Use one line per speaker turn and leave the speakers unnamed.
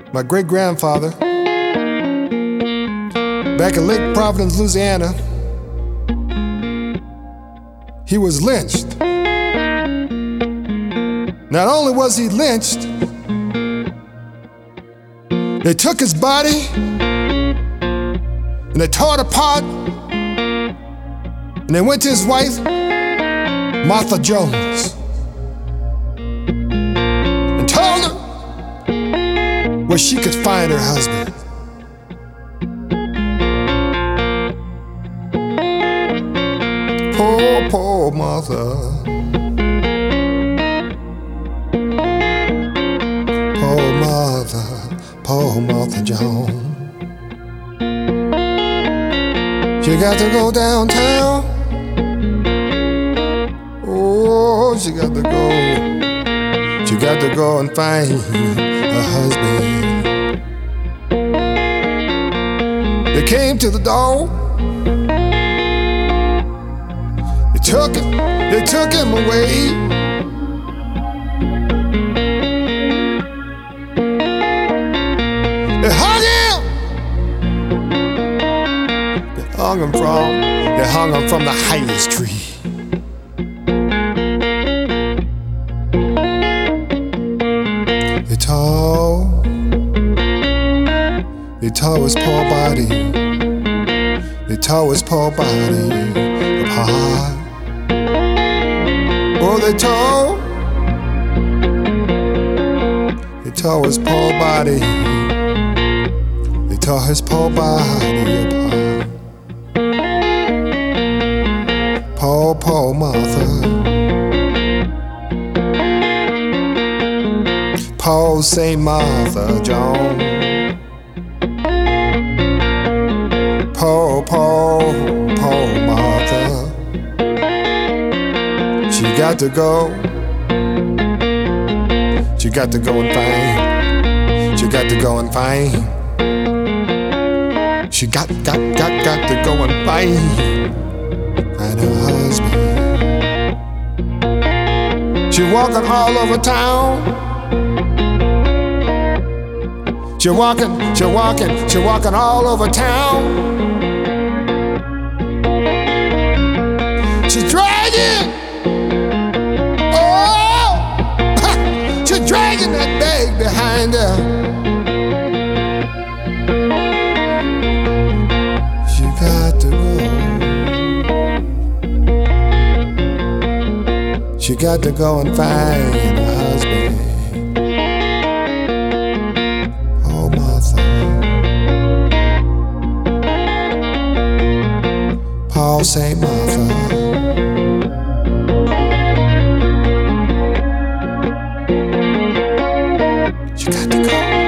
My great-grandfather, back in Lake Providence, Louisiana, he was lynched. Not only was he lynched, they took his body and they tore it apart, and they went to his wife, Martha Jones, and told her where she could find her husband. Poor, poor Martha. Poor Martha Jones. She got to go downtown. Oh, she got to go. She got to go and find her husband. They came to the door. They took him away. They hung him from the highest tree. They tore his poor body. They tore his poor body apart. Oh, they tore his poor body. They tore his poor body apart. Poor Martha. Poor St. Martha Jones. Poor Martha. She got to go. She got to go and find. She got to go and find. She got to go and find her husband. She walking all over town. She walking all over town. She's dragging, she's dragging that bag behind her. She got to go. She got to go and find her husband. Oh, Martha. Paul St. Martha. She got to go.